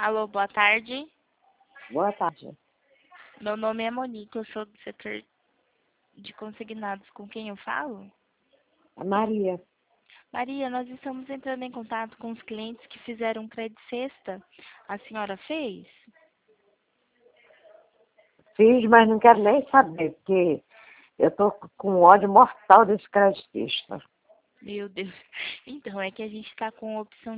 Alô, boa tarde. Boa tarde. Meu nome é Monique, eu sou do setor de consignados. Com quem eu falo? A Maria. Maria, nós estamos entrando em contato com os clientes que fizeram um crédito sexta. A senhora fez? Fiz, mas não quero nem saber, porque eu tô com ódio mortal desse creditista. Meu Deus. Então, é que a gente está com a opção